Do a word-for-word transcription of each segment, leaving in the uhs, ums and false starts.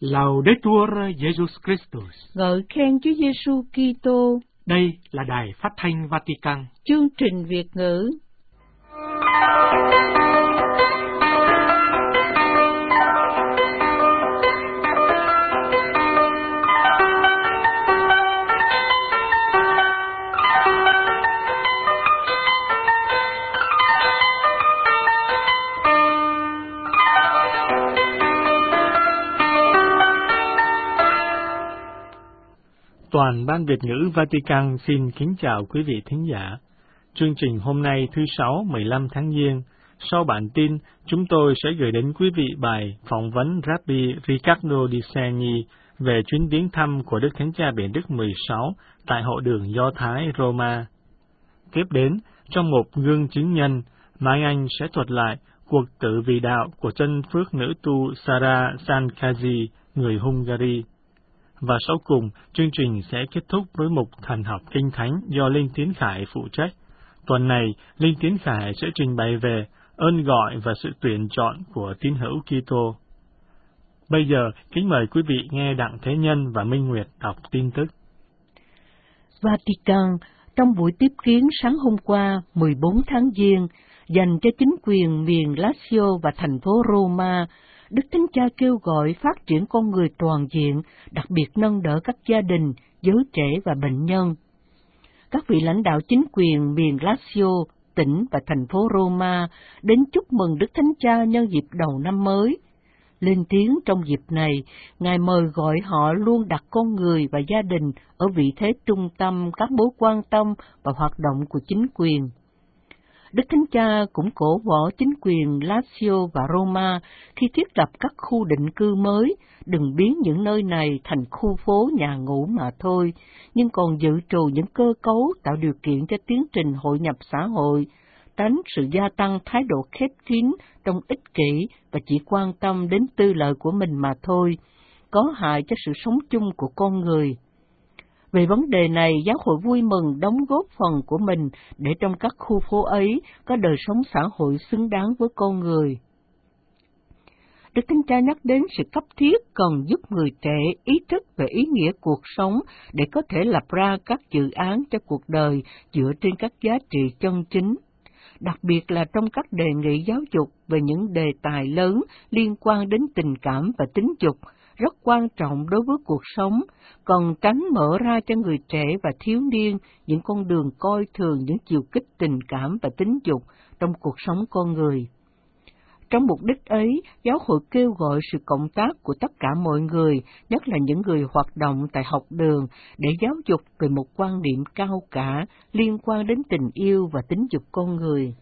Laudetur Jesus Christus. Ngợi khen Chúa Giêsu Kitô. Đây là Đài Phát thanh Vatican. Chương trình Việt ngữ. Toàn ban Việt ngữ Vatican xin kính chào quý vị thính giả. Chương trình hôm nay thứ Sáu, mười lăm tháng Giêng. Sau bản tin, chúng tôi sẽ gửi đến quý vị bài phỏng vấn Rabbi Riccardo Di Segni về chuyến viếng thăm của Đức Thánh Cha Benedict mười sáu tại hội đường Do Thái Roma. Tiếp đến, trong một gương chứng nhân, Mai Anh sẽ thuật lại cuộc tử vì đạo của chân phước nữ tu Sara Sankazi, người Hungary. Và sau cùng, chương trình sẽ kết thúc với mục thần học kinh thánh do Linh Tiến Khải phụ trách. Tuần này, Linh Tiến Khải sẽ trình bày về ơn gọi và sự tuyển chọn của tín hữu Kitô. Bây giờ, kính mời quý vị nghe Đặng Thế Nhân và Minh Nguyệt đọc tin tức. Vatican, trong buổi tiếp kiến sáng hôm qua, mười bốn tháng Giêng, dành cho chính quyền miền Lazio và thành phố Roma, Đức Thánh Cha kêu gọi phát triển con người toàn diện, đặc biệt nâng đỡ các gia đình, giới trẻ và bệnh nhân. Các vị lãnh đạo chính quyền miền Lazio, tỉnh và thành phố Roma đến chúc mừng Đức Thánh Cha nhân dịp đầu năm mới. Lên tiếng trong dịp này, Ngài mời gọi họ luôn đặt con người và gia đình ở vị thế trung tâm các mối quan tâm và hoạt động của chính quyền. Đức Thánh Cha cũng cổ võ chính quyền Lazio và Roma khi thiết lập các khu định cư mới, đừng biến những nơi này thành khu phố nhà ngủ mà thôi, nhưng còn dự trù những cơ cấu tạo điều kiện cho tiến trình hội nhập xã hội, tránh sự gia tăng thái độ khép kín trong ích kỷ và chỉ quan tâm đến tư lợi của mình mà thôi, có hại cho sự sống chung của con người. Về vấn đề này, giáo hội vui mừng đóng góp phần của mình để trong các khu phố ấy có đời sống xã hội xứng đáng với con người. Đức Thánh Cha nhắc đến sự cấp thiết cần giúp người trẻ ý thức về ý nghĩa cuộc sống để có thể lập ra các dự án cho cuộc đời dựa trên các giá trị chân chính, đặc biệt là trong các đề nghị giáo dục về những đề tài lớn liên quan đến tình cảm và tính dục, rất quan trọng đối với cuộc sống, còn tránh mở ra cho người trẻ và thiếu niên những con đường coi thường những chiều kích tình cảm và tính dục trong cuộc sống con người. Trong mục đích ấy, giáo hội kêu gọi sự cộng tác của tất cả mọi người, nhất là những người hoạt động tại học đường, để giáo dục về một quan điểm cao cả liên quan đến tình yêu và tính dục con người.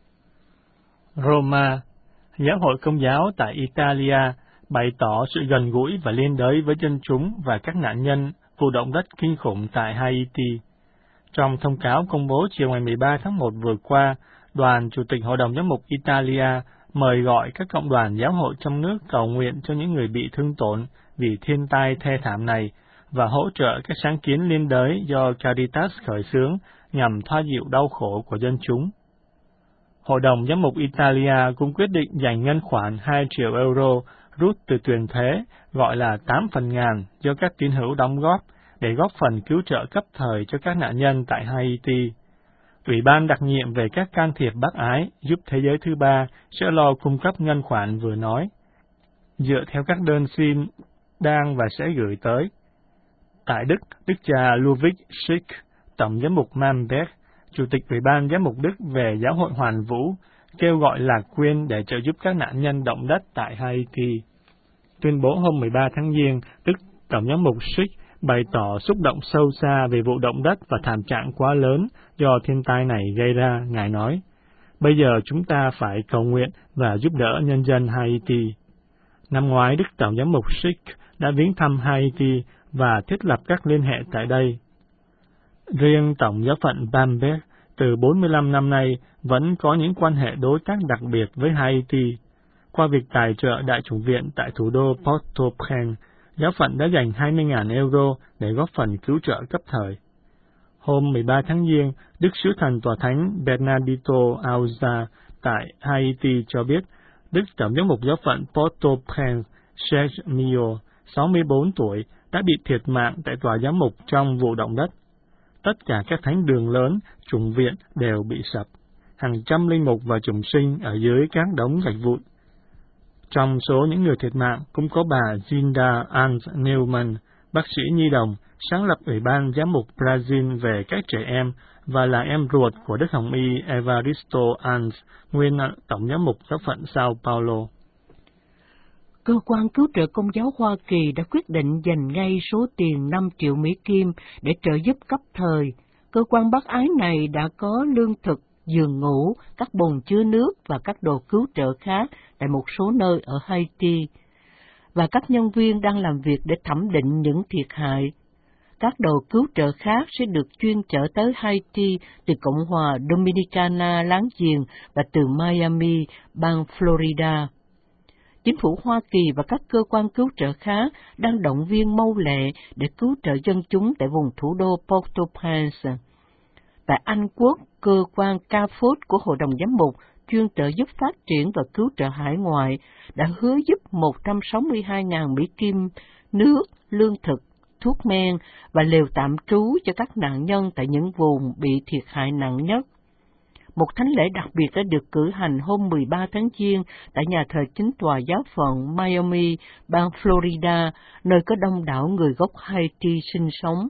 Roma, giáo hội Công giáo tại Italia bày tỏ sự gần gũi và liên đới với dân chúng và các nạn nhân vụ động đất kinh khủng tại Haiti. Trong thông cáo công bố chiều ngày mười ba tháng một vừa qua, đoàn Chủ tịch Hội đồng Giám mục Italia mời gọi các cộng đoàn giáo hội trong nước cầu nguyện cho những người bị thương tổn vì thiên tai thê thảm này và hỗ trợ các sáng kiến liên đới do Caritas khởi xướng nhằm thoa dịu đau khổ của dân chúng. Hội đồng Giám mục Italia cũng quyết định dành ngân khoản hai triệu euro rút từ tiền thuế, gọi là tám phần ngàn, do các tín hữu đóng góp để góp phần cứu trợ cấp thời cho các nạn nhân tại Haiti. Ủy ban đặc nhiệm về các can thiệp bác ái giúp thế giới thứ ba sẽ lo cung cấp ngân khoản vừa nói, dựa theo các đơn xin đang và sẽ gửi tới. Tại Đức, Đức cha Ludwig Schick, Tổng giám mục Manberg, Chủ tịch Ủy ban Giám mục Đức về Giáo hội Hoàn Vũ, kêu gọi lạc quyên để trợ giúp các nạn nhân động đất tại Haiti. Tuyên bố hôm mười ba tháng Giêng, Đức Tổng giám mục Schick bày tỏ xúc động sâu xa về vụ động đất và thảm trạng quá lớn do thiên tai này gây ra. Ngài nói, bây giờ chúng ta phải cầu nguyện và giúp đỡ nhân dân Haiti. Năm ngoái, Đức Tổng giám mục Schick đã viếng thăm Haiti và thiết lập các liên hệ tại đây. Riêng Tổng giáo phận Bamberg, từ bốn mươi lăm năm nay, vẫn có những quan hệ đối tác đặc biệt với Haiti. Qua việc tài trợ Đại chủng viện tại thủ đô Port-au-Prince, giáo phận đã dành hai mươi nghìn euro để góp phần cứu trợ cấp thời. Hôm mười ba tháng Giêng, Đức Sứ Thần Tòa Thánh Bernardito Auza tại Haiti cho biết, Đức Tổng giám mục giáo phận Port-au-Prince, Serge Mio, sáu mươi bốn tuổi, đã bị thiệt mạng tại tòa giám mục trong vụ động đất. Tất cả các thánh đường lớn, chủng viện đều bị sập. Hàng trăm linh mục và chủng sinh ở dưới các đống gạch vụn. Trong số những người thiệt mạng cũng có bà Zinda Ans Newman, bác sĩ nhi đồng, sáng lập Ủy ban Giám mục Brazil về các trẻ em và là em ruột của Đức Hồng Y Evaristo Ans, nguyên Tổng giám mục giáo phận Sao Paulo. Cơ quan cứu trợ Công giáo Hoa Kỳ đã quyết định dành ngay số tiền năm triệu Mỹ Kim để trợ giúp cấp thời. Cơ quan bác ái này đã có lương thực, giường ngủ, các bồn chứa nước và các đồ cứu trợ khác tại một số nơi ở Haiti, và các nhân viên đang làm việc để thẩm định những thiệt hại. Các đồ cứu trợ khác sẽ được chuyên chở tới Haiti từ Cộng hòa Dominicana láng giềng và từ Miami, bang Florida. Chính phủ Hoa Kỳ và các cơ quan cứu trợ khác đang động viên mau lẹ để cứu trợ dân chúng tại vùng thủ đô Port-au-Prince. Tại Anh Quốc, cơ quan C A F O D của Hội đồng Giám mục chuyên trợ giúp phát triển và cứu trợ hải ngoại đã hứa giúp một trăm sáu mươi hai nghìn Mỹ Kim, nước, lương thực, thuốc men và lều tạm trú cho các nạn nhân tại những vùng bị thiệt hại nặng nhất. Một thánh lễ đặc biệt đã được cử hành hôm mười ba tháng Giêng tại nhà thờ chính tòa giáo phận Miami, bang Florida, nơi có đông đảo người gốc Haiti sinh sống.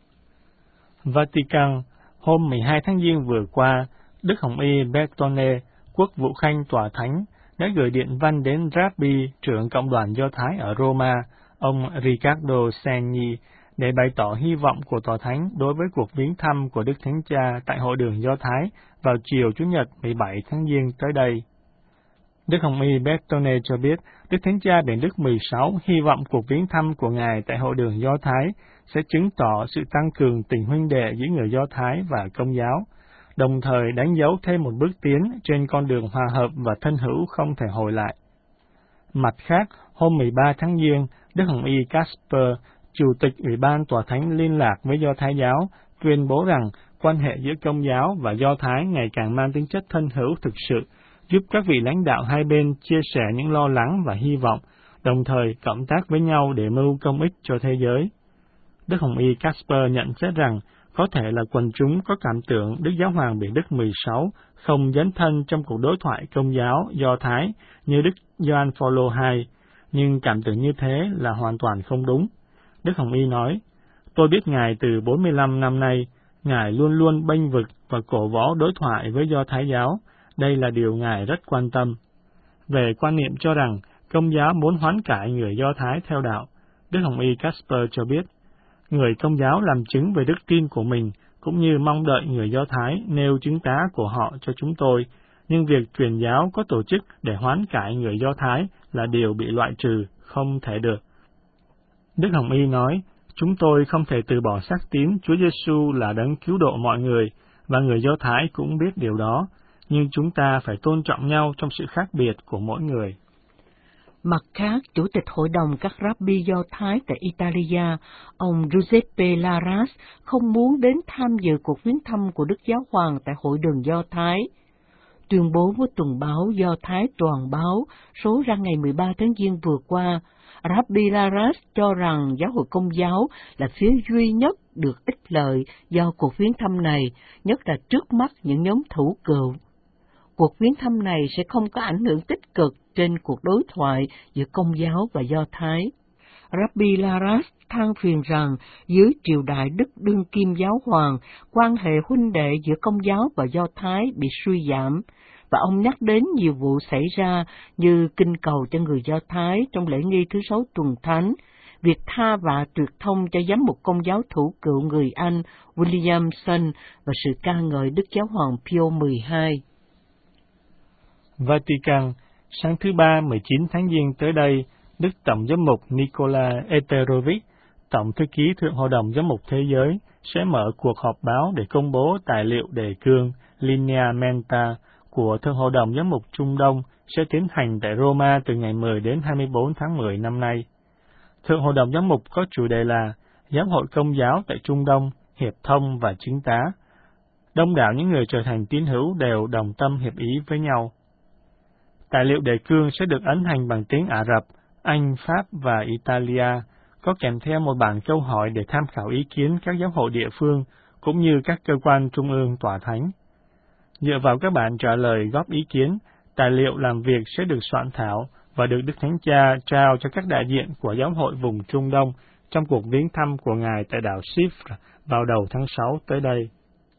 Vatican, hôm mười hai tháng Giêng vừa qua, Đức Hồng Y Bertone, quốc vụ khanh tòa thánh, đã gửi điện văn đến Rabbi, trưởng cộng đoàn Do Thái ở Roma, ông Riccardo Segni, để bày tỏ hy vọng của tòa thánh đối với cuộc viếng thăm của Đức Thánh Cha tại Hội đường Do Thái vào chiều Chủ nhật mười bảy tháng Giêng tới đây. Đức Hồng Y Bertone cho biết, Đức Thánh Cha Benedict mười sáu hy vọng cuộc viếng thăm của Ngài tại Hội đường Do Thái sẽ chứng tỏ sự tăng cường tình huynh đệ giữa người Do Thái và Công giáo, đồng thời đánh dấu thêm một bước tiến trên con đường hòa hợp và thân hữu không thể hồi lại. Mặt khác, hôm mười ba tháng Giêng, Đức Hồng Y Casper, Chủ tịch Ủy ban Tòa Thánh liên lạc với Do Thái giáo, tuyên bố rằng quan hệ giữa Công giáo và Do Thái ngày càng mang tính chất thân hữu thực sự, giúp các vị lãnh đạo hai bên chia sẻ những lo lắng và hy vọng, đồng thời cộng tác với nhau để mưu công ích cho thế giới. Đức Hồng Y Casper nhận xét rằng, có thể là quần chúng có cảm tưởng Đức Giáo hoàng Benedict mười sáu không dấn thân trong cuộc đối thoại Công giáo Do Thái như Đức Gioan Phaolô hai, nhưng cảm tưởng như thế là hoàn toàn không đúng. Đức Hồng Y nói, tôi biết Ngài từ bốn mươi lăm năm nay, Ngài luôn luôn bênh vực và cổ võ đối thoại với Do Thái giáo, đây là điều Ngài rất quan tâm. Về quan niệm cho rằng Công giáo muốn hoán cải người Do Thái theo đạo, Đức Hồng Y Casper cho biết, người Công giáo làm chứng về đức tin của mình, cũng như mong đợi người Do Thái nêu chứng tá của họ cho chúng tôi, nhưng việc truyền giáo có tổ chức để hoán cải người Do Thái là điều bị loại trừ, không thể được. Đức Hồng Y nói, chúng tôi không thể từ bỏ xác tín Chúa Giêsu là đấng cứu độ mọi người, và người Do Thái cũng biết điều đó, nhưng chúng ta phải tôn trọng nhau trong sự khác biệt của mỗi người. Mặt khác, Chủ tịch Hội đồng các Rabbi Do Thái tại Italia, ông Giuseppe Laras, không muốn đến tham dự cuộc viếng thăm của Đức Giáo hoàng tại Hội đường Do Thái. Tuyên bố với tuần báo Do Thái Toàn báo, số ra ngày mười ba tháng Giêng vừa qua, Rabbi Laras cho rằng giáo hội Công giáo là phía duy nhất được ích lợi do cuộc viếng thăm này, nhất là trước mắt những nhóm thủ cựu. Cuộc viếng thăm này sẽ không có ảnh hưởng tích cực trên cuộc đối thoại giữa Công giáo và Do Thái. Rabbi Laras than phiền rằng dưới triều đại Đức Đương Kim Giáo Hoàng, quan hệ huynh đệ giữa Công giáo và Do Thái bị suy giảm, và ông nhắc đến nhiều vụ xảy ra như kinh cầu cho người Do Thái trong lễ nghi thứ sáu tuần thánh, việc tha vạ tuyệt thông cho giám mục Công giáo thủ cựu người Anh Williamson và sự ca ngợi Đức Giáo hoàng Pio mười hai. Vatican, sáng thứ Ba mười chín tháng Giêng tới đây, Đức Tổng giám mục Nicola Eterovic, Tổng thư ký Thượng Hội đồng Giám mục Thế giới, sẽ mở cuộc họp báo để công bố tài liệu đề cương Lineamenta của Thượng Hội đồng Giám mục Trung Đông sẽ tiến hành tại Roma từ ngày mười đến hai mươi bốn tháng mười năm nay. Thượng Hội đồng Giám mục có chủ đề là Giáo hội Công giáo tại Trung Đông, hiệp thông và chứng tá. Đông đảo những người trở thành tín hữu đều đồng tâm hiệp ý với nhau. Tài liệu đề cương sẽ được ấn hành bằng tiếng Ả Rập, Anh, Pháp và Italia, có kèm theo một bản câu hỏi để tham khảo ý kiến các giáo hội địa phương, cũng như các cơ quan trung ương tòa thánh. Dựa vào các bản trả lời góp ý kiến, tài liệu làm việc sẽ được soạn thảo và được Đức Thánh Cha trao cho các đại diện của giáo hội vùng Trung Đông trong cuộc viếng thăm của Ngài tại đảo Chypre vào đầu tháng sáu tới đây.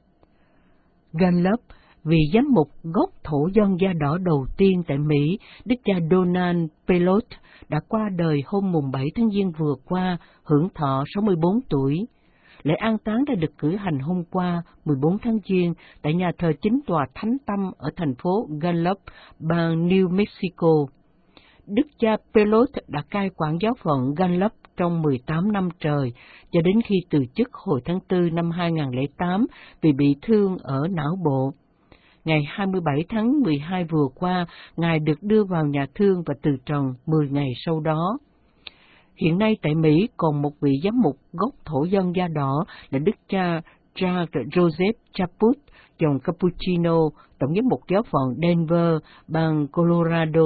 Gallup, vị giám mục gốc thổ dân da đỏ đầu tiên tại Mỹ, Đức cha Donald Pelot, đã qua đời hôm mùng bảy tháng Giêng vừa qua, hưởng thọ sáu mươi bốn tuổi. Lễ an táng đã được cử hành hôm qua, mười bốn tháng Giêng, tại nhà thờ chính tòa Thánh Tâm ở thành phố Gallup, bang New Mexico. Đức cha Pelot đã cai quản giáo phận Gallup trong mười tám năm trời, cho đến khi từ chức hồi tháng tư năm hai nghìn không trăm lẻ tám vì bị thương ở não bộ. Ngày hai mươi bảy tháng mười hai vừa qua, Ngài được đưa vào nhà thương và từ trần mười ngày sau đó. Hiện nay tại Mỹ còn một vị giám mục gốc thổ dân da đỏ là Đức cha Charles Joseph Chaput, dòng Cappuccino, tổng giám mục giáo phận Denver, bang Colorado.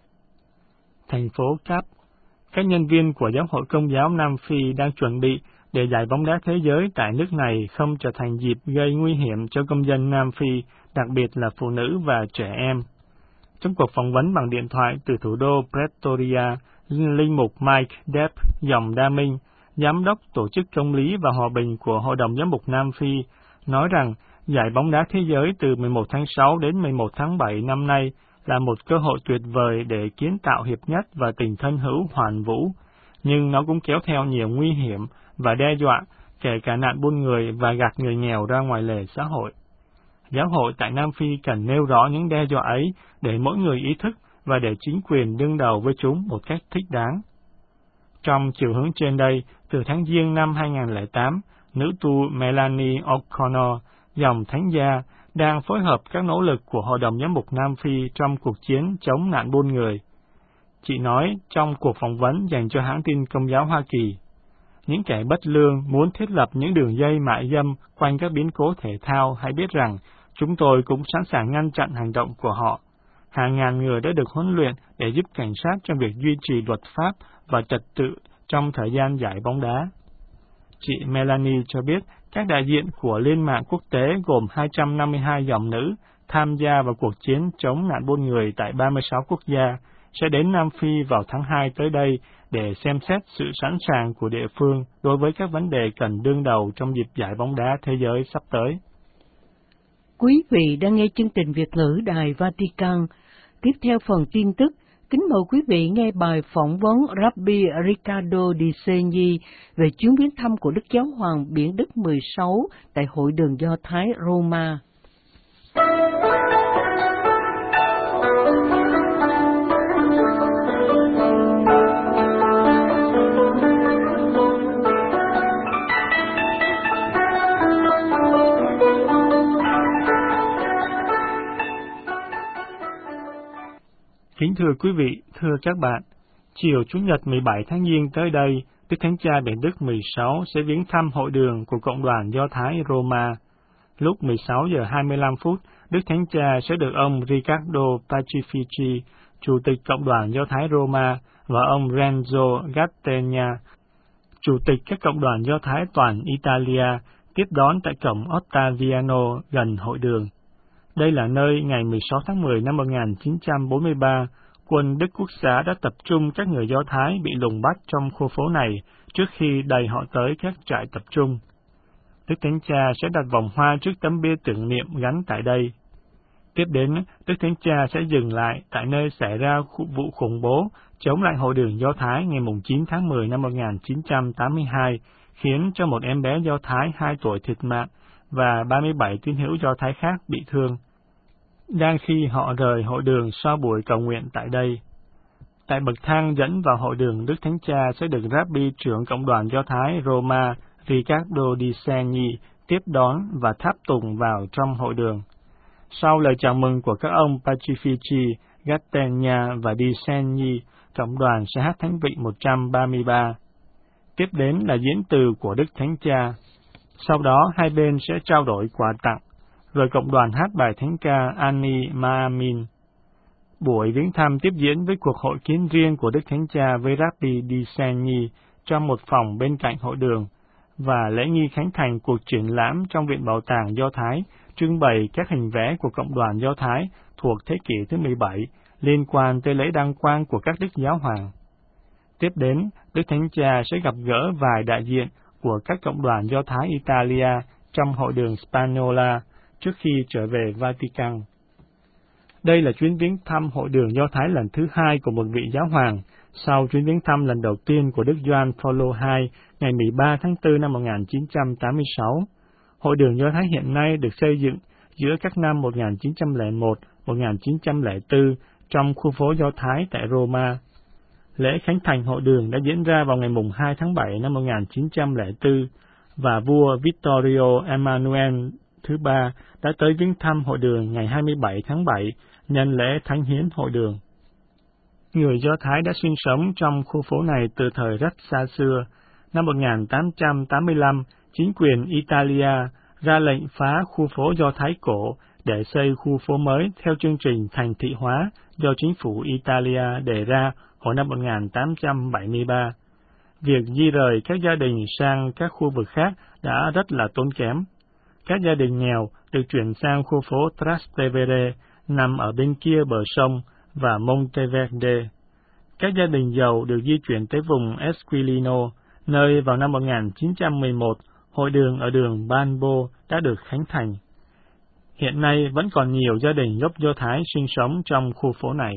Thành phố Cap, các nhân viên của Giáo hội Công giáo Nam Phi đang chuẩn bị để giải bóng đá thế giới tại nước này không trở thành dịp gây nguy hiểm cho công dân Nam Phi, đặc biệt là phụ nữ và trẻ em. Trong cuộc phỏng vấn bằng điện thoại từ thủ đô Pretoria, linh mục Mike Depp, dòng Đa Minh, giám đốc Tổ chức Công lý và Hòa bình của Hội đồng Giám mục Nam Phi, nói rằng giải bóng đá thế giới từ mười một tháng sáu đến mười một tháng bảy năm nay là một cơ hội tuyệt vời để kiến tạo hiệp nhất và tình thân hữu hoàn vũ, nhưng nó cũng kéo theo nhiều nguy hiểm và đe dọa, kể cả nạn buôn người và gạt người nghèo ra ngoài lề xã hội. Giáo hội tại Nam Phi cần nêu rõ những đe dọa ấy để mỗi người ý thức và để chính quyền đương đầu với chúng một cách thích đáng. Trong chiều hướng trên đây, từ tháng Giêng năm hai nghìn không trăm lẻ tám, nữ tu Melanie O'Connor, dòng Thánh gia, đang phối hợp các nỗ lực của Hội đồng Giám mục Nam Phi trong cuộc chiến chống nạn buôn người. Chị nói trong cuộc phỏng vấn dành cho hãng tin Công giáo Hoa Kỳ, những kẻ bất lương muốn thiết lập những đường dây mại dâm quanh các biến cố thể thao hãy biết rằng chúng tôi cũng sẵn sàng ngăn chặn hành động của họ. Hàng ngàn người đã được huấn luyện để giúp cảnh sát trong việc duy trì luật pháp và trật tự trong thời gian giải bóng đá. Chị Melanie cho biết các đại diện của Liên mạng quốc tế gồm hai trăm năm mươi hai dòng nữ tham gia vào cuộc chiến chống nạn buôn người tại ba mươi sáu quốc gia sẽ đến Nam Phi vào tháng hai tới đây để xem xét sự sẵn sàng của địa phương đối với các vấn đề cần đương đầu trong dịp giải bóng đá thế giới sắp tới. Quý vị đang nghe chương trình Việt ngữ Đài Vatican. Tiếp theo phần tin tức, kính mời quý vị nghe bài phỏng vấn Rabbi Riccardo Di Segni về chuyến viếng thăm của Đức Giáo hoàng Biển Đức mười sáu tại Hội đường Do Thái Roma. Kính thưa quý vị, thưa các bạn, chiều Chủ nhật mười bảy tháng Giêng tới đây, Đức Thánh Cha Biển Đức mười sáu sẽ viếng thăm hội đường của Cộng đoàn Do Thái Roma. Lúc mười sáu giờ hai mươi lăm phút, Đức Thánh Cha sẽ được ông Riccardo Pacifici, Chủ tịch Cộng đoàn Do Thái Roma, và ông Renzo Gattegna, Chủ tịch các Cộng đoàn Do Thái toàn Italia, tiếp đón tại cổng Ottaviano gần hội đường. Đây là nơi ngày mười sáu tháng mười năm một nghìn chín trăm bốn mươi ba, quân Đức Quốc xã đã tập trung các người Do Thái bị lùng bắt trong khu phố này trước khi đẩy họ tới các trại tập trung. Đức Thánh Cha sẽ đặt vòng hoa trước tấm bia tưởng niệm gắn tại đây. Tiếp đến, Đức Thánh Cha sẽ dừng lại tại nơi xảy ra vụ khủng bố chống lại hội đường Do Thái ngày chín tháng mười năm một nghìn chín trăm tám mươi hai, khiến cho một em bé Do Thái hai tuổi thiệt mạng và ba mươi bảy tín hữu Do Thái khác bị thương. Đang khi họ rời hội đường sau buổi cầu nguyện tại đây, tại bậc thang dẫn vào hội đường, Đức Thánh Cha sẽ được Rabbi trưởng Cộng đoàn Do Thái Roma Riccardo Di Segni tiếp đón và tháp tùng vào trong hội đường. Sau lời chào mừng của các ông Pacifici, Gattegna và Di Segni, Cộng đoàn sẽ hát thánh vị một trăm ba mươi ba. Tiếp đến là diễn từ của Đức Thánh Cha. Sau đó hai bên sẽ trao đổi quà tặng, rồi Cộng đoàn hát bài thánh ca Ani Maamin. Buổi viếng thăm tiếp diễn với cuộc hội kiến riêng của Đức Thánh Cha với Rabbi Diseni trong một phòng bên cạnh hội đường, và lễ nghi khánh thành cuộc triển lãm trong Viện Bảo tàng Do Thái, trưng bày các hình vẽ của cộng đoàn Do Thái thuộc thế kỷ thứ mười bảy liên quan tới lễ đăng quang của các đức giáo hoàng. Tiếp đến, Đức Thánh Cha sẽ gặp gỡ vài đại diện của các cộng đoàn Do Thái Italia trong hội đường Spagnola trước khi trở về Vatican. Đây là chuyến viếng thăm hội đường Do Thái lần thứ hai của một vị giáo hoàng, sau chuyến viếng thăm lần đầu tiên của Đức Gioan Phaolô đệ nhị ngày mười ba tháng tư năm một nghìn chín trăm tám mươi sáu. Hội đường Do Thái hiện nay được xây dựng giữa các năm một nghìn chín trăm lẻ một đến một nghìn chín trăm lẻ bốn trong khu phố Do Thái tại Roma. Lễ khánh thành hội đường đã diễn ra vào ngày hai tháng bảy năm một nghìn chín trăm lẻ bốn, và vua Vittorio Emanuele thứ ba đã tới viếng thăm hội đường ngày hai mươi bảy tháng bảy nhân lễ thánh hiến hội đường. Người Do Thái đã sinh sống trong khu phố này từ thời rất xa xưa. Năm một nghìn tám trăm tám mươi lăm, chính quyền Italia ra lệnh phá khu phố Do Thái cổ để xây khu phố mới theo chương trình thành thị hóa do chính phủ Italia đề ra hồi năm một nghìn tám trăm bảy mươi ba. Việc di rời các gia đình sang các khu vực khác đã rất là tốn kém. Các gia đình nghèo được chuyển sang khu phố Trastevere nằm ở bên kia bờ sông và Monteverde. Các gia đình giàu được di chuyển tới vùng Esquilino, nơi vào năm một nghìn chín trăm mười một, hội đường ở đường Banbo đã được khánh thành. Hiện nay vẫn còn nhiều gia đình gốc Do Thái sinh sống trong khu phố này.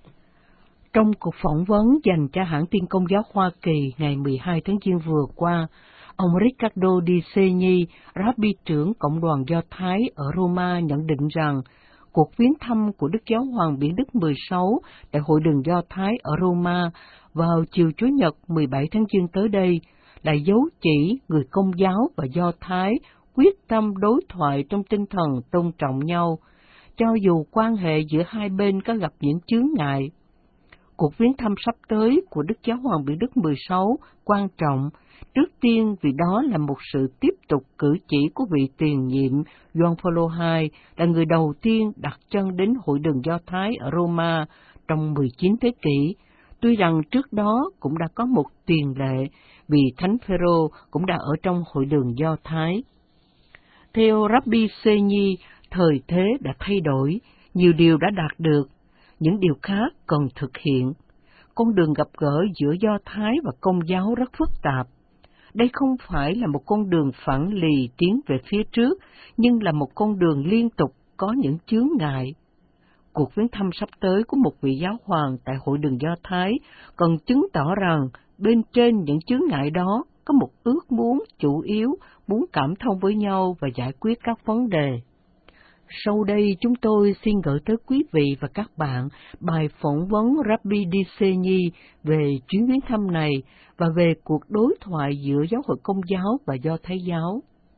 Trong cuộc phỏng vấn dành cho hãng tin Công giáo Hoa Kỳ ngày mười hai tháng Giêng vừa qua, ông Riccardo Di Segni, Rabbi trưởng Cộng đoàn Do Thái ở Roma nhận định rằng cuộc viếng thăm của Đức Giáo hoàng Biển Đức mười sáu tại Hội đường Do Thái ở Roma vào chiều Chủ nhật mười bảy tháng Giêng tới đây là dấu chỉ người Công giáo và Do Thái quyết tâm đối thoại trong tinh thần tôn trọng nhau, cho dù quan hệ giữa hai bên có gặp những chướng ngại. Cuộc viếng thăm sắp tới của Đức Giáo hoàng Biển Đức mười sáu quan trọng, trước tiên vì đó là một sự tiếp tục cử chỉ của vị tiền nhiệm Gioan Phaolô đệ nhị là người đầu tiên đặt chân đến Hội đường Do Thái ở Roma trong mười chín thế kỷ, tuy rằng trước đó cũng đã có một tiền lệ vì Thánh Phêrô cũng đã ở trong Hội đường Do Thái. Theo Rabbi Segni, thời thế đã thay đổi, nhiều điều đã đạt được, những điều khác cần thực hiện. Con đường gặp gỡ giữa Do Thái và Công giáo rất phức tạp. Đây không phải là một con đường phẳng lì tiến về phía trước, nhưng là một con đường liên tục có những chướng ngại. Cuộc viếng thăm sắp tới của một vị giáo hoàng tại Hội đường Do Thái cần chứng tỏ rằng bên trên những chướng ngại đó có một ước muốn chủ yếu, muốn cảm thông với nhau và giải quyết các vấn đề. Sau đây chúng tôi xin gửi tới quý vị và các bạn bài phỏng vấn Rabbi Di Segni về chuyến viếng thăm này và về cuộc đối thoại giữa giáo hội Công giáo và Do Thái giáo.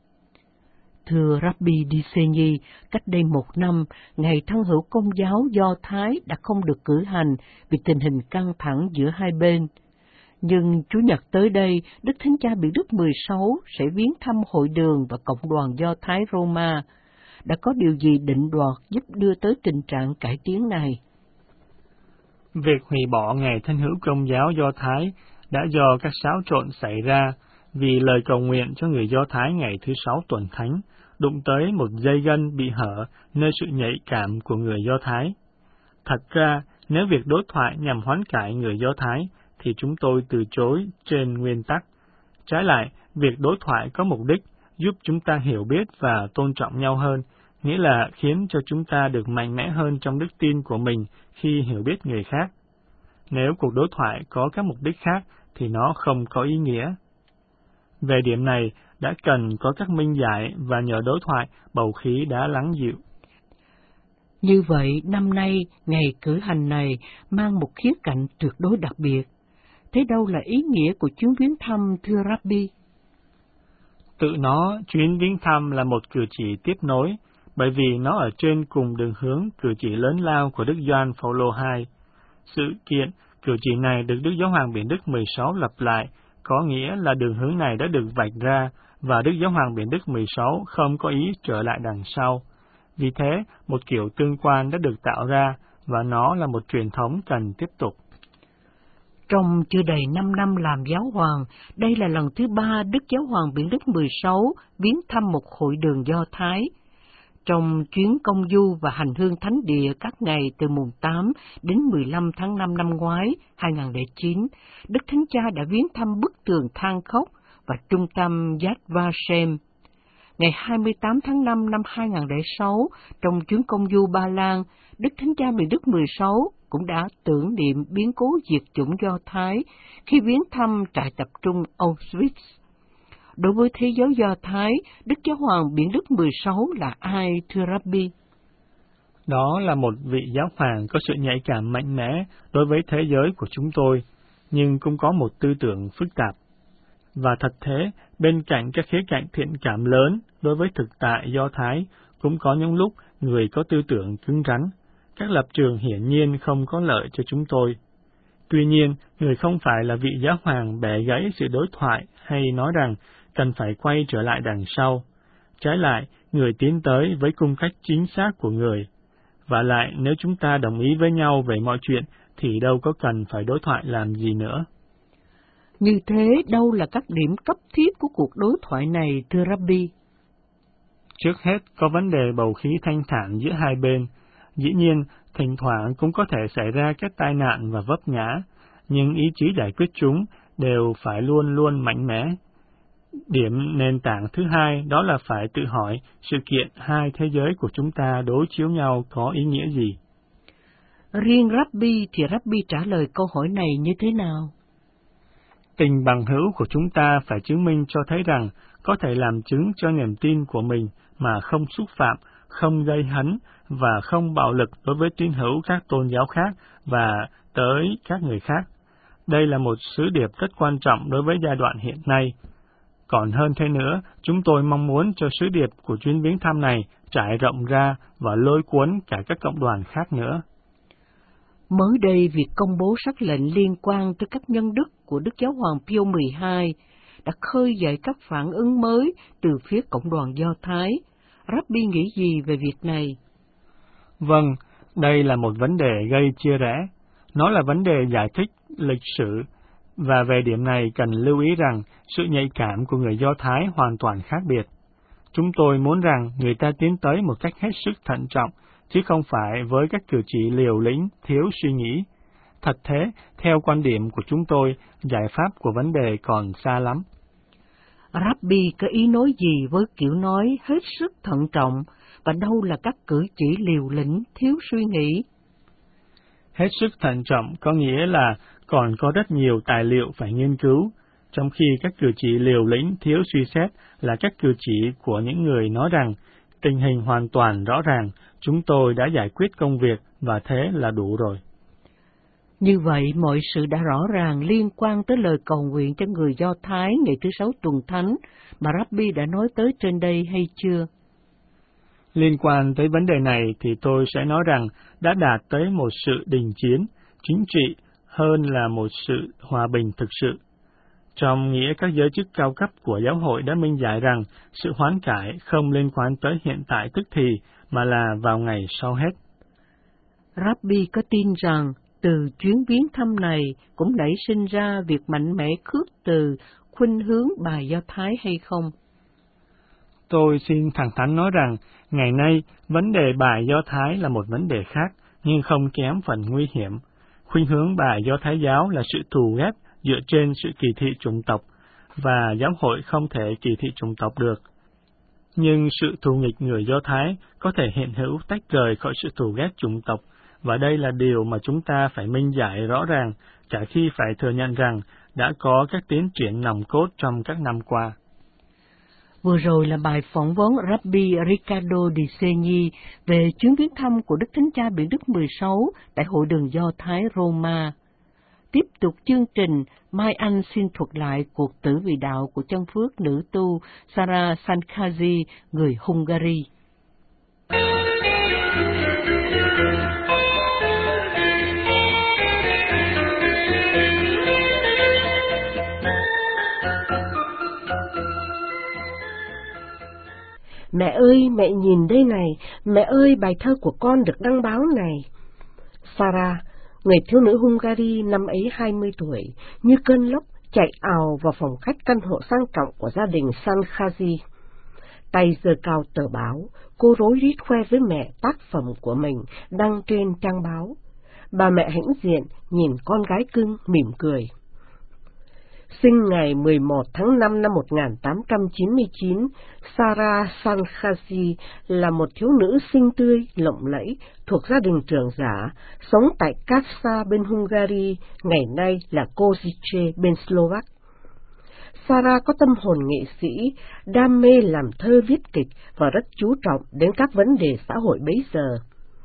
Thưa Rabbi Di Segni, cách đây một năm, ngày thân hữu Công giáo Do Thái đã không được cử hành vì tình hình căng thẳng giữa hai bên. Nhưng Chủ nhật tới đây, Đức Thánh Cha Biển Đức mười sáu sẽ viếng thăm hội đường và cộng đoàn Do Thái Roma. Đã có điều gì định đoạt giúp đưa tới tình trạng cải tiến này? Việc hủy bỏ ngày thân hữu Công giáo Do Thái đã do các xáo trộn xảy ra vì lời cầu nguyện cho người Do Thái ngày thứ sáu tuần thánh đụng tới một dây gân bị hở nơi sự nhạy cảm của người Do Thái. Thật ra, nếu việc đối thoại nhằm hoán cải người Do Thái, thì chúng tôi từ chối trên nguyên tắc. Trái lại, việc đối thoại có mục đích giúp chúng ta hiểu biết và tôn trọng nhau hơn, nghĩa là khiến cho chúng ta được mạnh mẽ hơn trong đức tin của mình khi hiểu biết người khác. Nếu cuộc đối thoại có các mục đích khác, thì nó không có ý nghĩa. Về điểm này, đã cần có các minh giải và nhờ đối thoại, bầu khí đã lắng dịu. Như vậy, năm nay, ngày cử hành này mang một khía cạnh tuyệt đối đặc biệt. Thế đâu là ý nghĩa của chuyến viếng thăm, thưa Rabbi? Tự nó, chuyến viếng thăm là một cử chỉ tiếp nối, bởi vì nó ở trên cùng đường hướng cử chỉ lớn lao của Đức Gioan Phaolô đệ nhị. Sự kiện, cử chỉ này được Đức Giáo hoàng Biển Đức mười sáu lập lại, có nghĩa là đường hướng này đã được vạch ra, và Đức Giáo hoàng Biển Đức mười sáu không có ý trở lại đằng sau. Vì thế, một kiểu tương quan đã được tạo ra, và nó là một truyền thống cần tiếp tục. Trong chưa đầy năm năm làm giáo hoàng, đây là lần thứ ba Đức Giáo hoàng Biển Đức mười sáu viếng thăm một hội đường Do Thái. Trong chuyến công du và hành hương thánh địa các ngày từ mùng tám đến mười lăm tháng năm năm ngoái, hai nghìn không trăm lẻ chín, Đức Thánh Cha đã viếng thăm bức tường than khóc và trung tâm Yad Vashem. Ngày hai mươi tám tháng năm năm hai nghìn không trăm lẻ sáu, trong chuyến công du Ba Lan, Đức Thánh Cha Biển Đức mười sáu cũng đã tưởng niệm biến cố diệt chủng Do Thái khi viếng thăm trại tập trung Auschwitz. Đối với thế giới Do Thái, Đức Giáo hoàng Biển Đức mười sáu là ai, thưa Rabbi? Đó là một vị giáo hoàng có sự nhạy cảm mạnh mẽ đối với thế giới của chúng tôi, nhưng cũng có một tư tưởng phức tạp. Và thật thế, bên cạnh các khía cạnh thiện cảm lớn đối với thực tại Do Thái, cũng có những lúc người có tư tưởng cứng rắn. Các lập trường hiển nhiên không có lợi cho chúng tôi. Tuy nhiên, người không phải là vị giáo hoàng bẻ gãy sự đối thoại hay nói rằng cần phải quay trở lại đằng sau. Trái lại, người tiến tới với cung cách chính xác của người. Và lại, nếu chúng ta đồng ý với nhau về mọi chuyện, thì đâu có cần phải đối thoại làm gì nữa. Như thế, đâu là các điểm cấp thiết của cuộc đối thoại này, thưa Rabbi? Trước hết, có vấn đề bầu khí thanh thản giữa hai bên. Dĩ nhiên, thỉnh thoảng cũng có thể xảy ra các tai nạn và vấp ngã, nhưng ý chí giải quyết chúng đều phải luôn luôn mạnh mẽ. Điểm nền tảng thứ hai đó là phải tự hỏi sự kiện hai thế giới của chúng ta đối chiếu nhau có ý nghĩa gì. Riêng Rabbi thì Rabbi trả lời câu hỏi này như thế nào? Tình bằng hữu của chúng ta phải chứng minh cho thấy rằng có thể làm chứng cho niềm tin của mình mà không xúc phạm, không gây hấn và không bạo lực đối với tín hữu các tôn giáo khác và tới các người khác. Đây là một sứ điệp rất quan trọng đối với giai đoạn hiện nay. Còn hơn thế nữa, chúng tôi mong muốn cho sứ điệp của chuyến viếng thăm này trải rộng ra và lôi cuốn cả các cộng đoàn khác nữa. Mới đây, việc công bố sắc lệnh liên quan tới các nhân đức của Đức Giáo hoàng Pio mười hai đã khơi dậy các phản ứng mới từ phía cộng đoàn Do Thái. Rabbi nghĩ gì về việc này? Vâng, đây là một vấn đề gây chia rẽ. Nó là vấn đề giải thích lịch sử, và về điểm này cần lưu ý rằng sự nhạy cảm của người Do Thái hoàn toàn khác biệt. Chúng tôi muốn rằng người ta tiến tới một cách hết sức thận trọng, chứ không phải với các cử chỉ liều lĩnh, thiếu suy nghĩ. Thật thế, theo quan điểm của chúng tôi, giải pháp của vấn đề còn xa lắm. Rabbi có ý nói gì với kiểu nói hết sức thận trọng, và đâu là các cử chỉ liều lĩnh, thiếu suy nghĩ? Hết sức thận trọng có nghĩa là còn có rất nhiều tài liệu phải nghiên cứu, trong khi các cử chỉ liều lĩnh, thiếu suy xét là các cử chỉ của những người nói rằng tình hình hoàn toàn rõ ràng, chúng tôi đã giải quyết công việc và thế là đủ rồi. Như vậy, mọi sự đã rõ ràng liên quan tới lời cầu nguyện cho người Do Thái ngày thứ Sáu tuần thánh mà Rabbi đã nói tới trên đây hay chưa? Liên quan tới vấn đề này thì tôi sẽ nói rằng đã đạt tới một sự đình chiến, chính trị hơn là một sự hòa bình thực sự. Trong nghĩa các giới chức cao cấp của giáo hội đã minh giải rằng sự hoán cải không liên quan tới hiện tại tức thì mà là vào ngày sau hết. Rabbi có tin rằng từ chuyến viếng thăm này cũng nảy sinh ra việc mạnh mẽ khước từ khuynh hướng bài Do Thái hay không? Tôi xin thẳng thắn nói rằng, ngày nay, vấn đề bài Do Thái là một vấn đề khác, nhưng không kém phần nguy hiểm. Khuynh hướng bài Do Thái giáo là sự thù ghét dựa trên sự kỳ thị chủng tộc, và giáo hội không thể kỳ thị chủng tộc được. Nhưng sự thù nghịch người Do Thái có thể hiện hữu tách rời khỏi sự thù ghét chủng tộc, và đây là điều mà chúng ta phải minh giải rõ ràng, cả khi phải thừa nhận rằng đã có các tiến triển nòng cốt trong các năm qua. Vừa rồi là bài phỏng vấn Rabbi Riccardo Di Segni về chuyến viếng thăm của Đức Thánh Cha Biển Đức mười sáu tại Hội đường Do Thái Roma. Tiếp tục chương trình, Mai Anh xin thuật lại cuộc tử vì đạo của chân phước nữ tu Sarah Sankazi, người Hungary. Mẹ ơi, mẹ nhìn đây này, mẹ ơi, bài thơ của con được đăng báo này. Sarah, người thiếu nữ Hungary năm ấy hai mươi tuổi, như cơn lốc chạy ào vào phòng khách căn hộ sang trọng của gia đình Sankhazi. Tay giơ cao tờ báo, cô rối rít khoe với mẹ tác phẩm của mình đăng trên trang báo. Bà mẹ hãnh diện nhìn con gái cưng mỉm cười. Sinh ngày mười một tháng năm năm một nghìn tám trăm chín mươi chín, Sarah Sankhazi là một thiếu nữ xinh tươi, lộng lẫy, thuộc gia đình trưởng giả, sống tại Kassa bên Hungary, ngày nay là Košice bên Slovak. Sarah có tâm hồn nghệ sĩ, đam mê làm thơ viết kịch và rất chú trọng đến các vấn đề xã hội bấy giờ.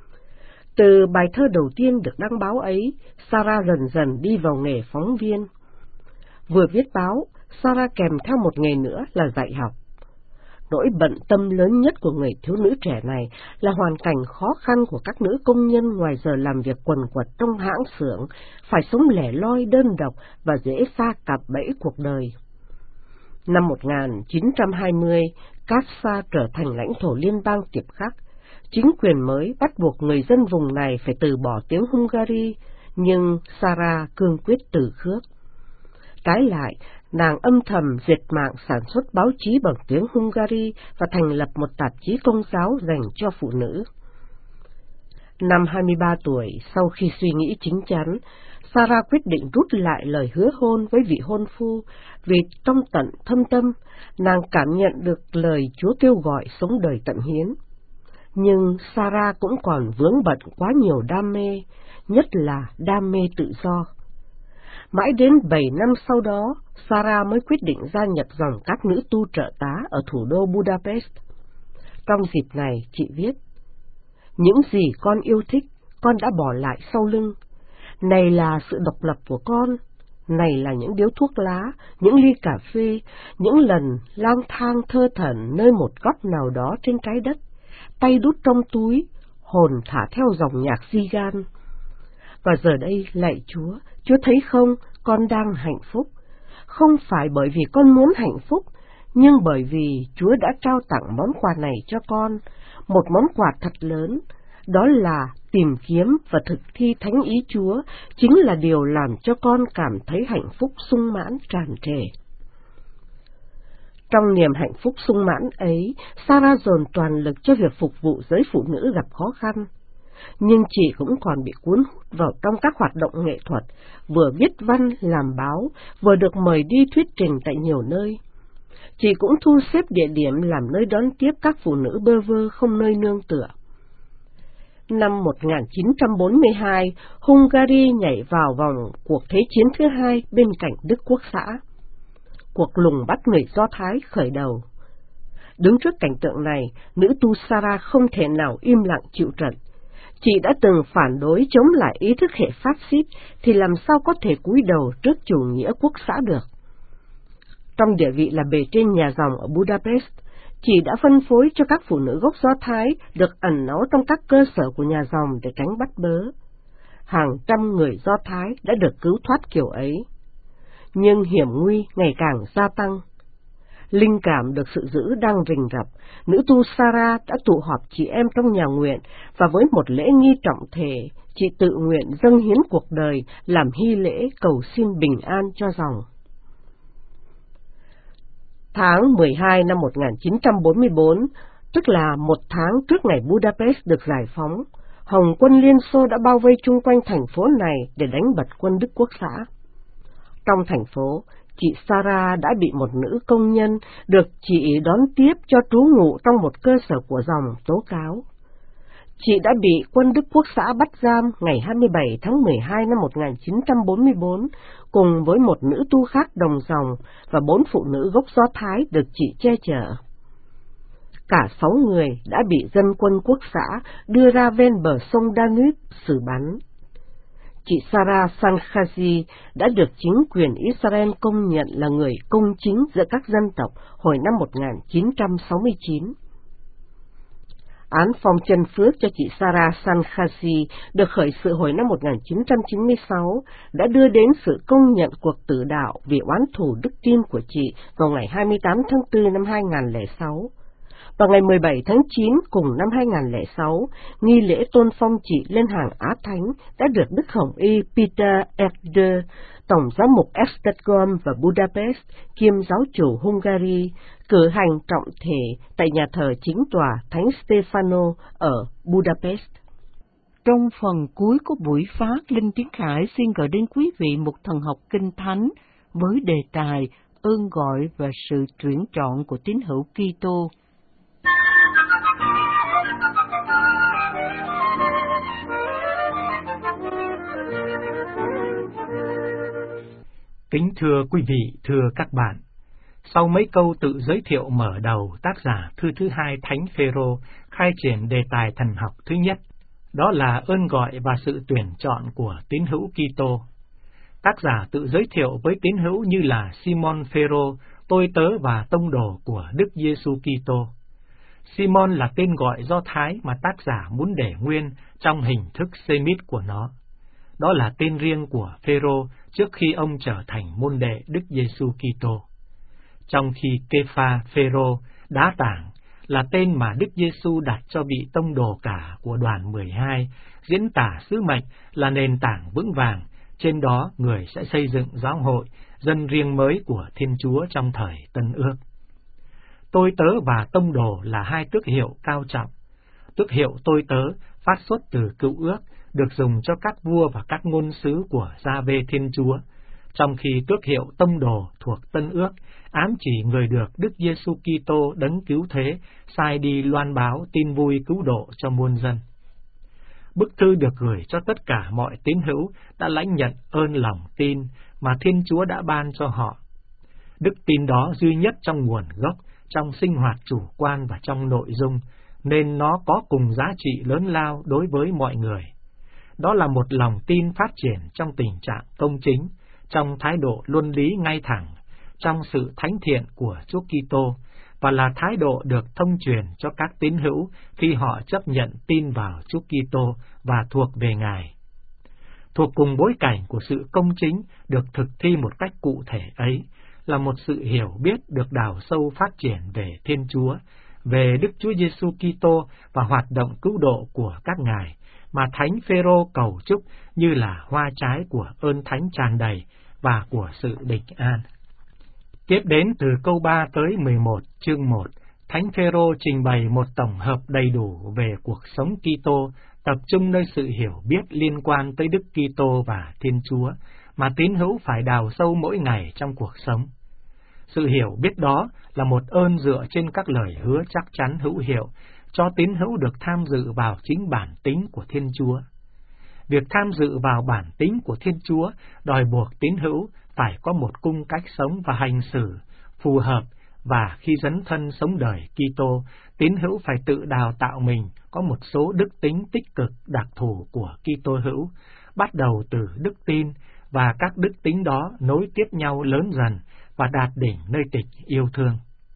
Từ bài thơ đầu tiên được đăng báo ấy, Sarah dần dần đi vào nghề phóng viên. Vừa viết báo, Sarah kèm theo một nghề nữa là dạy học. Nỗi bận tâm lớn nhất của người thiếu nữ trẻ này là hoàn cảnh khó khăn của các nữ công nhân ngoài giờ làm việc quần quật trong hãng xưởng, phải sống lẻ loi đơn độc và dễ sa cặp bẫy cuộc đời. Năm một nghìn chín trăm hai mươi, Kassa trở thành lãnh thổ liên bang tiếp khắc. Chính quyền mới bắt buộc người dân vùng này phải từ bỏ tiếng Hungary, nhưng Sarah cương quyết từ khước. Trái lại, nàng âm thầm diệt mạng sản xuất báo chí bằng tiếng Hungary và thành lập một tạp chí công giáo dành cho phụ nữ. Năm hai mươi ba tuổi, sau khi suy nghĩ chín chắn, Sarah quyết định rút lại lời hứa hôn với vị hôn phu, vì trong tận thâm tâm, nàng cảm nhận được lời Chúa kêu gọi sống đời tận hiến. Nhưng Sarah cũng còn vướng bận quá nhiều đam mê, nhất là đam mê tự do. Mãi đến bảy năm sau đó, Sarah mới quyết định gia nhập dòng các nữ tu trợ tá ở thủ đô Budapest. Trong dịp này, chị viết: "Những gì con yêu thích, con đã bỏ lại sau lưng. Này là sự độc lập của con, này là những điếu thuốc lá, những ly cà phê, những lần lang thang thơ thẩn nơi một góc nào đó trên trái đất, tay đút trong túi, hồn thả theo dòng nhạc Gigan. Và giờ đây, lạy Chúa, Chúa thấy không, con đang hạnh phúc. Không phải bởi vì con muốn hạnh phúc, nhưng bởi vì Chúa đã trao tặng món quà này cho con, một món quà thật lớn, đó là tìm kiếm và thực thi thánh ý Chúa, chính là điều làm cho con cảm thấy hạnh phúc sung mãn tràn trề." Trong niềm hạnh phúc sung mãn ấy, Sarah dồn toàn lực cho việc phục vụ giới phụ nữ gặp khó khăn. Nhưng chị cũng còn bị cuốn hút vào trong các hoạt động nghệ thuật, vừa viết văn, làm báo, vừa được mời đi thuyết trình tại nhiều nơi. Chị cũng thu xếp địa điểm làm nơi đón tiếp các phụ nữ bơ vơ không nơi nương tựa. Năm một nghìn chín trăm bốn mươi hai, Hungary nhảy vào vòng cuộc Thế chiến thứ hai bên cạnh Đức Quốc xã. Cuộc lùng bắt người Do Thái khởi đầu. Đứng trước cảnh tượng này, nữ tu Sarah không thể nào im lặng chịu trận. Chị đã từng phản đối chống lại ý thức hệ phát xít, thì làm sao có thể cúi đầu trước chủ nghĩa quốc xã được. Trong địa vị là bề trên nhà dòng ở Budapest, chị đã phân phối cho các phụ nữ gốc Do Thái được ẩn náu trong các cơ sở của nhà dòng để tránh bắt bớ. Hàng trăm người Do Thái đã được cứu thoát kiểu ấy. Nhưng hiểm nguy ngày càng gia tăng. Linh cảm được sự giữ đang rình rập, nữ tu Sarah đã tụ họp chị em trong nhà nguyện, và với một lễ nghi trọng thể, chị tự nguyện dâng hiến cuộc đời làm hy lễ cầu xin bình an cho dòng. Tháng mười hai năm một nghìn chín trăm bốn mươi bốn, tức là một tháng trước ngày Budapest được giải phóng, Hồng quân Liên Xô đã bao vây chung quanh thành phố này để đánh bật quân Đức Quốc xã. Trong thành phố, chị Sarah đã bị một nữ công nhân được chị đón tiếp cho trú ngụ trong một cơ sở của dòng tố cáo. Chị đã bị quân Đức Quốc xã bắt giam ngày hai mươi bảy tháng mười hai năm một nghìn chín trăm bốn mươi bốn, cùng với một nữ tu khác đồng dòng và bốn phụ nữ gốc Do Thái được chị che chở. Cả sáu người đã bị dân quân quốc xã đưa ra ven bờ sông Danube xử bắn. Chị Sarah Sankhazi đã được chính quyền Israel công nhận là người công chính giữa các dân tộc hồi năm một nghìn chín trăm sáu mươi chín. Án phong chân phước cho chị Sarah Sankhazi được khởi sự hồi năm một nghìn chín trăm chín mươi sáu đã đưa đến sự công nhận cuộc tử đạo vì oán thù đức tin của chị vào ngày hai mươi tám tháng tư năm hai nghìn lẻ sáu. Vào ngày mười bảy tháng chín cùng năm hai nghìn không trăm lẻ sáu, nghi lễ tôn phong trị lên hàng Á Thánh đã được Đức Hồng Y Peter Erde, Tổng giám mục Esztergom và Budapest kiêm giáo chủ Hungary, cử hành trọng thể tại nhà thờ chính tòa Thánh Stefano ở Budapest. Trong phần cuối của buổi phát, Linh Tiến Khải xin gửi đến quý vị một thần học kinh thánh với đề tài ơn gọi và sự tuyển chọn của tín hữu Kitô. Kính thưa quý vị, thưa các bạn, sau mấy câu tự giới thiệu mở đầu, tác giả thư thứ hai Thánh Phêrô khai triển đề tài thần học thứ nhất, đó là ơn gọi và sự tuyển chọn của tín hữu Kitô. Tác giả tự giới thiệu với tín hữu như là Simon Phêrô, tôi tớ và tông đồ của Đức Giêsu Kitô. Simon là tên gọi Do Thái mà tác giả muốn để nguyên trong hình thức Semit của nó. Đó là tên riêng của Phêrô trước khi ông trở thành môn đệ Đức Giêsu Kitô. Trong khi Kepha Phêrô, đá tảng, là tên mà Đức Giêsu đặt cho vị tông đồ cả của đoàn mười hai, diễn tả sứ mệnh là nền tảng vững vàng, trên đó người sẽ xây dựng giáo hội, dân riêng mới của Thiên Chúa trong thời Tân Ước. Tôi tớ và tông đồ là hai tước hiệu cao trọng. Tước hiệu tôi tớ phát xuất từ Cựu Ước, được dùng cho các vua và các ngôn sứ của Gia-vê Thiên Chúa, trong khi tước hiệu tông đồ thuộc Tân Ước ám chỉ người được Đức Giêsu Kitô đấng cứu thế sai đi loan báo tin vui cứu độ cho muôn dân. Bức thư được gửi cho tất cả mọi tín hữu đã lãnh nhận ơn lòng tin mà Thiên Chúa đã ban cho họ. Đức tin đó duy nhất trong nguồn gốc, trong sinh hoạt chủ quan và trong nội dung, nên nó có cùng giá trị lớn lao đối với mọi người. Đó là một lòng tin phát triển trong tình trạng công chính, trong thái độ luân lý ngay thẳng, trong sự thánh thiện của Chúa Kitô, và là thái độ được thông truyền cho các tín hữu khi họ chấp nhận tin vào Chúa Kitô và thuộc về Ngài. Thuộc cùng bối cảnh của sự công chính được thực thi một cách cụ thể ấy, là một sự hiểu biết được đào sâu phát triển về Thiên Chúa, về Đức Chúa Giêsu Kitô và hoạt động cứu độ của các ngài, mà Thánh Phêrô cầu chúc như là hoa trái của ơn thánh tràn đầy và của sự bình an. Tiếp đến từ câu ba tới mười một chương một, Thánh Phêrô trình bày một tổng hợp đầy đủ về cuộc sống Kitô, tập trung nơi sự hiểu biết liên quan tới Đức Kitô và Thiên Chúa, mà tín hữu phải đào sâu mỗi ngày trong cuộc sống. Sự hiểu biết đó là một ơn dựa trên các lời hứa chắc chắn hữu hiệu, cho tín hữu được tham dự vào chính bản tính của Thiên Chúa. Việc tham dự vào bản tính của Thiên Chúa đòi buộc tín hữu phải có một cung cách sống và hành xử phù hợp, và khi dấn thân sống đời Kitô, tín hữu phải tự đào tạo mình có một số đức tính tích cực đặc thù của Kitô hữu, bắt đầu từ đức tin, và các đức tính đó nối tiếp nhau lớn dần và đạt đỉnh nơi tịch yêu thương.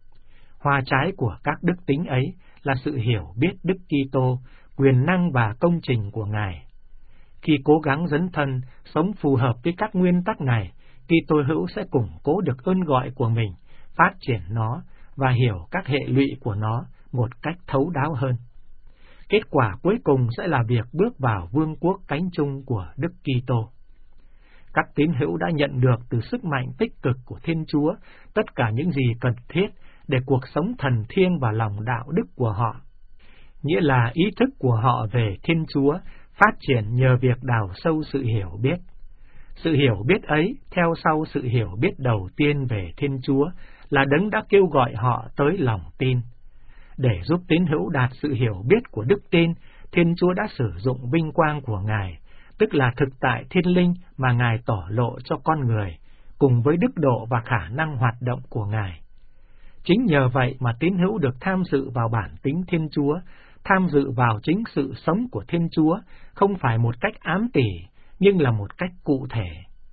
Hoa trái của các đức tính ấy là sự hiểu biết Đức Kitô, quyền năng và công trình của Ngài. Khi cố gắng dấn thân, sống phù hợp với các nguyên tắc này, Kitô hữu sẽ củng cố được ơn gọi của mình, phát triển nó và hiểu các hệ lụy của nó một cách thấu đáo hơn. Kết quả cuối cùng sẽ là việc bước vào vương quốc cánh chung của Đức Kitô. Các tín hữu đã nhận được từ sức mạnh tích cực của Thiên Chúa tất cả những gì cần thiết để cuộc sống thần thiêng và lòng đạo đức của họ. Nghĩa là ý thức của họ về Thiên Chúa phát triển nhờ việc đào sâu sự hiểu biết. Sự hiểu biết ấy theo sau sự hiểu biết đầu tiên về Thiên Chúa là đấng đã kêu gọi họ tới lòng tin. Để giúp tín hữu đạt sự hiểu biết của đức tin, Thiên Chúa đã sử dụng vinh quang của Ngài, tức là thực tại thiên linh mà Ngài tỏ lộ cho con người, cùng với đức độ và khả năng hoạt động của Ngài. Chính nhờ vậy mà tín hữu được tham dự vào bản tính Thiên Chúa, tham dự vào chính sự sống của Thiên Chúa, không phải một cách ám tỉ, nhưng là một cách cụ thể.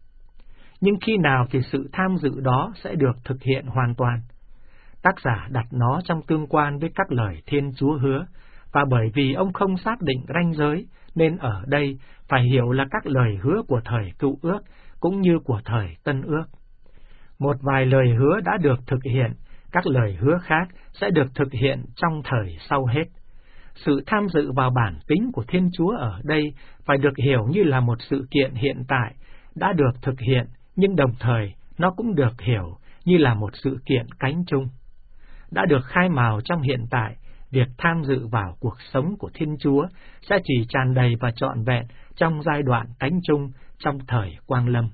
Nhưng khi nào thì sự tham dự đó sẽ được thực hiện hoàn toàn? Tác giả đặt nó trong tương quan với các lời Thiên Chúa hứa, và bởi vì ông không xác định ranh giới, nên ở đây phải hiểu là các lời hứa của thời Cựu Ước cũng như của thời Tân Ước. Một vài lời hứa đã được thực hiện, Các lời hứa khác sẽ được thực hiện trong thời sau hết. Sự tham dự vào bản tính của Thiên Chúa ở đây phải được hiểu như là một sự kiện hiện tại đã được thực hiện, nhưng đồng thời nó cũng được hiểu như là một sự kiện cánh chung. Đã được khai mào trong hiện tại, việc tham dự vào cuộc sống của Thiên Chúa sẽ chỉ tràn đầy và trọn vẹn trong giai đoạn cánh chung trong thời Quang Lâm.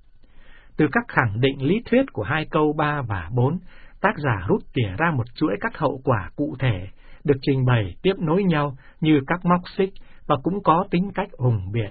Từ các khẳng định lý thuyết của hai câu ba và bốn, tác giả rút tỉa ra một chuỗi các hậu quả cụ thể, được trình bày tiếp nối nhau như các móc xích và cũng có tính cách hùng biện.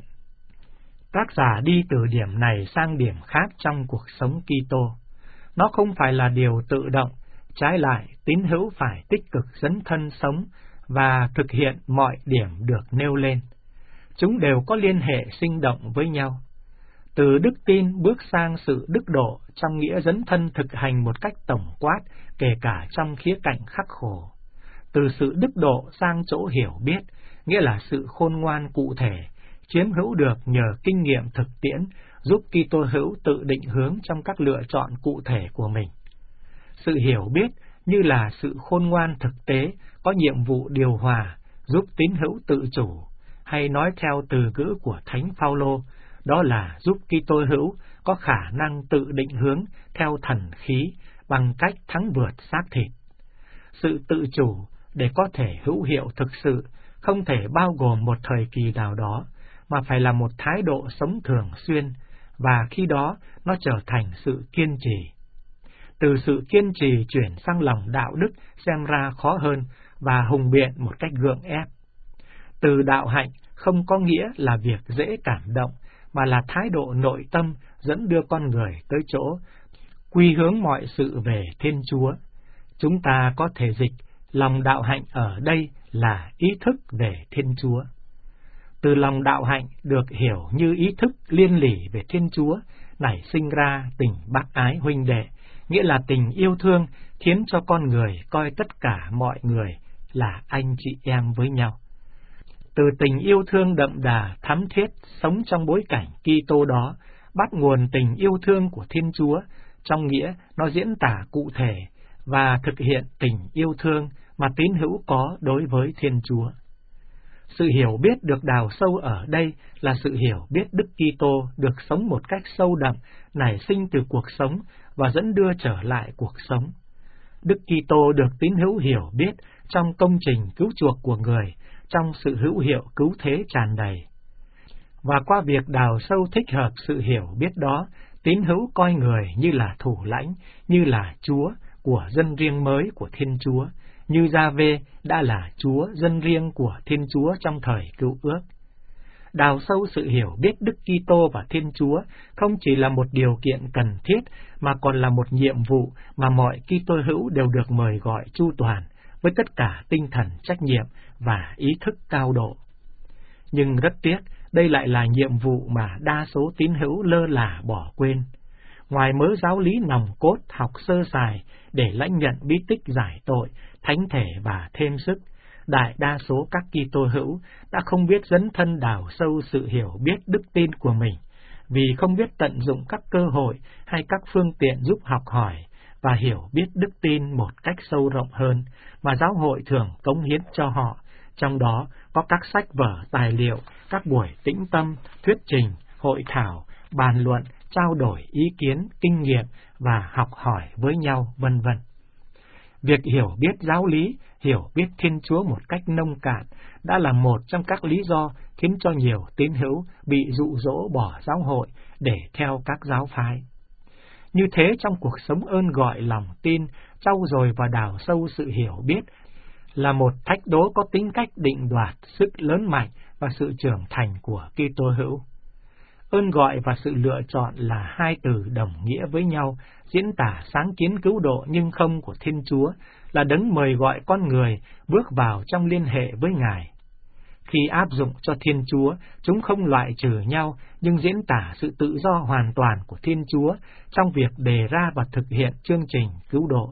Tác giả đi từ điểm này sang điểm khác trong cuộc sống Kitô. Nó không phải là điều tự động, trái lại tín hữu phải tích cực dấn thân sống và thực hiện mọi điểm được nêu lên. Chúng đều có liên hệ sinh động với nhau. Từ đức tin bước sang sự đức độ trong nghĩa dấn thân thực hành một cách tổng quát, kể cả trong khía cạnh khắc khổ. Từ sự đức độ sang chỗ hiểu biết, nghĩa là sự khôn ngoan cụ thể, chiếm hữu được nhờ kinh nghiệm thực tiễn, giúp Kitô hữu tự định hướng trong các lựa chọn cụ thể của mình. Sự hiểu biết như là sự khôn ngoan thực tế, có nhiệm vụ điều hòa, giúp tín hữu tự chủ, hay nói theo từ ngữ của Thánh Phaolô, đó là giúp Kitô hữu có khả năng tự định hướng theo thần khí bằng cách thắng vượt xác thịt. Sự tự chủ để có thể hữu hiệu thực sự không thể bao gồm một thời kỳ nào đó, mà phải là một thái độ sống thường xuyên, và khi đó nó trở thành sự kiên trì. Từ sự kiên trì chuyển sang lòng đạo đức xem ra khó hơn và hùng biện một cách gượng ép. Từ đạo hạnh không có nghĩa là việc dễ cảm động, mà là thái độ nội tâm dẫn đưa con người tới chỗ quy hướng mọi sự về Thiên Chúa. Chúng ta có thể dịch lòng đạo hạnh ở đây là ý thức về Thiên Chúa. Từ lòng đạo hạnh được hiểu như ý thức liên lỉ về Thiên Chúa, nảy sinh ra tình bác ái huynh đệ, nghĩa là tình yêu thương khiến cho con người coi tất cả mọi người là anh chị em với nhau. Từ tình yêu thương đậm đà thắm thiết sống trong bối cảnh Kitô đó, bắt nguồn tình yêu thương của Thiên Chúa, trong nghĩa nó diễn tả cụ thể và thực hiện tình yêu thương mà tín hữu có đối với Thiên Chúa. Sự hiểu biết được đào sâu ở đây là sự hiểu biết Đức Kitô được sống một cách sâu đậm, nảy sinh từ cuộc sống và dẫn đưa trở lại cuộc sống. Đức Kitô được tín hữu hiểu biết trong công trình cứu chuộc của người, trong sự hữu hiệu cứu thế tràn đầy. Và qua việc đào sâu thích hợp sự hiểu biết đó, tín hữu coi người như là thủ lãnh, như là Chúa của dân riêng mới của Thiên Chúa, như Gia-vê đã là Chúa dân riêng của Thiên Chúa trong thời Cựu Ước. Đào sâu sự hiểu biết Đức Kitô và Thiên Chúa không chỉ là một điều kiện cần thiết, mà còn là một nhiệm vụ mà mọi Kitô hữu đều được mời gọi chu toàn, với tất cả tinh thần trách nhiệm và ý thức cao độ. Nhưng rất tiếc, đây lại là nhiệm vụ mà đa số tín hữu lơ là bỏ quên. Ngoài mớ giáo lý nòng cốt học sơ sài để lãnh nhận bí tích giải tội, thánh thể và thêm sức, đại đa số các Kitô hữu đã không biết dấn thân đào sâu sự hiểu biết đức tin của mình, vì không biết tận dụng các cơ hội hay các phương tiện giúp học hỏi và hiểu biết đức tin một cách sâu rộng hơn mà giáo hội thường cống hiến cho họ, trong đó có các sách vở tài liệu, các buổi tĩnh tâm, thuyết trình, hội thảo, bàn luận, trao đổi ý kiến, kinh nghiệm và học hỏi với nhau, vân vân. Việc hiểu biết giáo lý, hiểu biết Thiên Chúa một cách nông cạn đã là một trong các lý do khiến cho nhiều tín hữu bị dụ dỗ bỏ giáo hội để theo các giáo phái. Như thế, trong cuộc sống ơn gọi lòng tin, trau dồi và đào sâu sự hiểu biết là một thách đố có tính cách định đoạt sức lớn mạnh và sự trưởng thành của Kitô hữu. Ơn gọi và sự lựa chọn là hai từ đồng nghĩa với nhau, diễn tả sáng kiến cứu độ nhưng không của Thiên Chúa, là đấng mời gọi con người bước vào trong liên hệ với Ngài. Khi áp dụng cho Thiên Chúa, chúng không loại trừ nhau, nhưng diễn tả sự tự do hoàn toàn của Thiên Chúa trong việc đề ra và thực hiện chương trình cứu độ.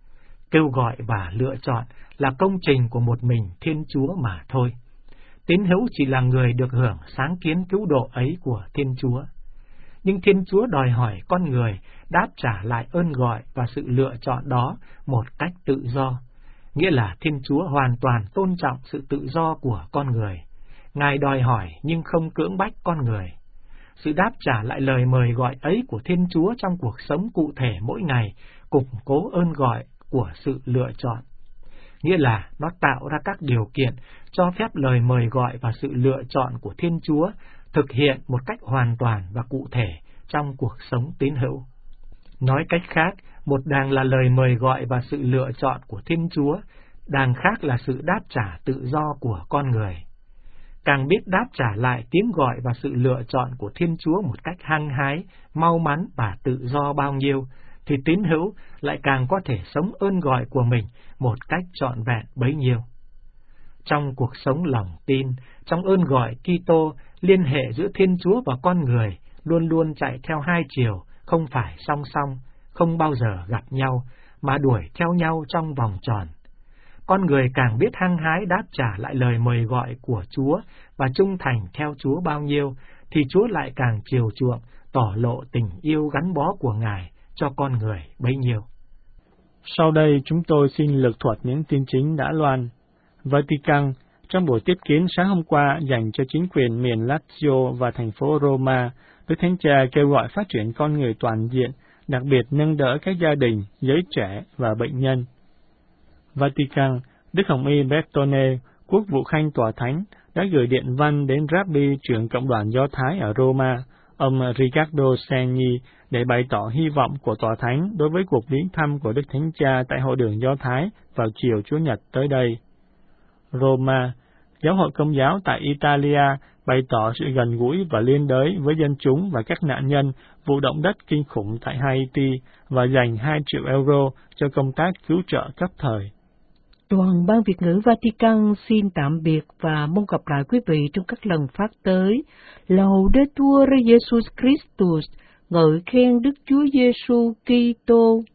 Kêu gọi và lựa chọn là công trình của một mình Thiên Chúa mà thôi. Tín hữu chỉ là người được hưởng sáng kiến cứu độ ấy của Thiên Chúa. nhưng Thiên Chúa đòi hỏi con người đáp trả lại ơn gọi và sự lựa chọn đó một cách tự do, nghĩa là Thiên Chúa hoàn toàn tôn trọng sự tự do của con người. Ngài đòi hỏi nhưng không cưỡng bách con người. Sự đáp trả lại lời mời gọi ấy của Thiên Chúa trong cuộc sống cụ thể mỗi ngày củng cố ơn gọi của sự lựa chọn, nghĩa là nó tạo ra các điều kiện cho phép lời mời gọi và sự lựa chọn của Thiên Chúa thực hiện một cách hoàn toàn và cụ thể trong cuộc sống tín hữu. Nói cách khác, một đàng là lời mời gọi và sự lựa chọn của Thiên Chúa, đàng khác là sự đáp trả tự do của con người. Càng biết đáp trả lại tiếng gọi và sự lựa chọn của Thiên Chúa một cách hăng hái, mau mắn và tự do bao nhiêu, thì tín hữu lại càng có thể sống ơn gọi của mình một cách trọn vẹn bấy nhiêu. Trong cuộc sống lòng tin, trong ơn gọi Kitô, liên hệ giữa Thiên Chúa và con người luôn luôn chạy theo hai chiều, không phải song song, không bao giờ gặp nhau, mà đuổi theo nhau trong vòng tròn. Con người càng biết hăng hái đáp trả lại lời mời gọi của Chúa và trung thành theo Chúa bao nhiêu, thì Chúa lại càng chiều chuộng, tỏ lộ tình yêu gắn bó của Ngài cho con người bấy nhiêu. Sau đây chúng tôi xin lược thuật những tin chính đã loan. Vatican, trong buổi tiếp kiến sáng hôm qua dành cho chính quyền miền Lazio và thành phố Roma, Đức Thánh Cha kêu gọi phát triển con người toàn diện, đặc biệt nâng đỡ các gia đình, giới trẻ và bệnh nhân. Vatican, Đức Hồng Y Bertone, quốc vụ khanh tòa thánh, đã gửi điện văn đến Rabbi trưởng cộng đoàn Do Thái ở Roma, ông Riccardo Segni, để bày tỏ hy vọng của tòa thánh đối với cuộc viếng thăm của Đức Thánh Cha tại hội đường Do Thái vào chiều Chủ nhật tới đây. Roma, Giáo hội Công giáo tại Italia bày tỏ sự gần gũi và liên đới với dân chúng và các nạn nhân vụ động đất kinh khủng tại Haiti và dành hai triệu euro cho công tác cứu trợ cấp thời. Đoàn Ban Việt ngữ Vatican xin tạm biệt và mong gặp lại quý vị trong các lần phát tới. Laudetur Jesus Christus, ngợi khen Đức Chúa Giêsu Kitô.